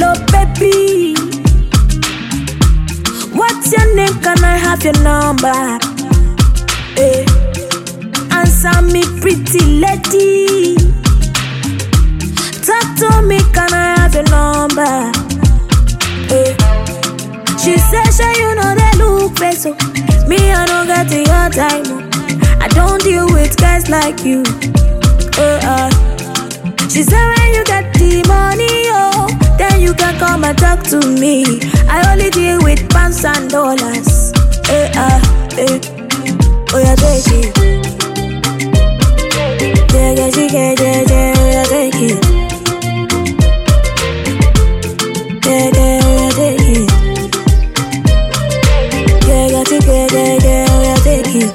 Hello, baby. What's your name? Can I have your number? Hey. Answer me, pretty lady. Talk to me, can I have your number? Hey. She said, sure, you know they look peso. Me, I don't get to your time. I don't deal with guys like you. She said, when you get the money, oh, then you can come and talk to me. I only deal with pounds and dollars. Oh, yeah, take it. Yeah, she get, yeah, take it. Yeah, take it. Yeah, take it.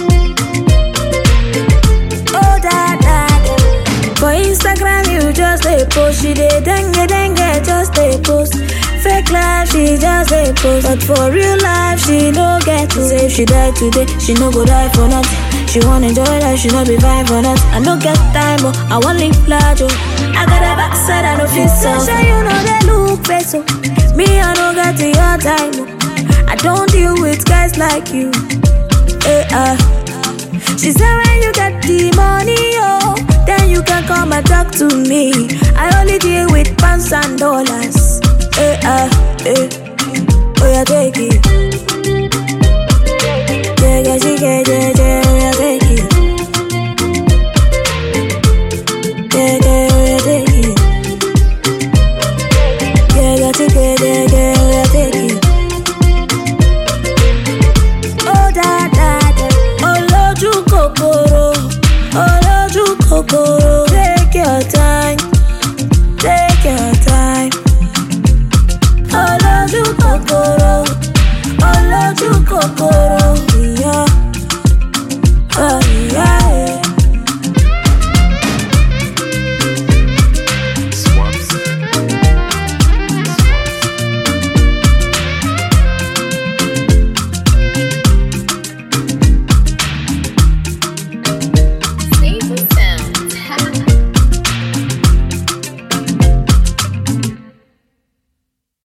Oh, that. For Instagram, you just a post. She dey dengue, just a post. Fake life, she just a post. But for real life, she no get to. Say if she die today, she no go die for nothing. She want enjoy life, she no be fine for nothing. I no get time, but I want live large, oh. I got a backside, I no feel so. Sure, you know they look peso. Me, I no get to your time, oh. I don't deal with guys like you. She said when you get the money, oh, then you can come and talk to me. I only deal with pounds and dollars. Oh, yeah, take it.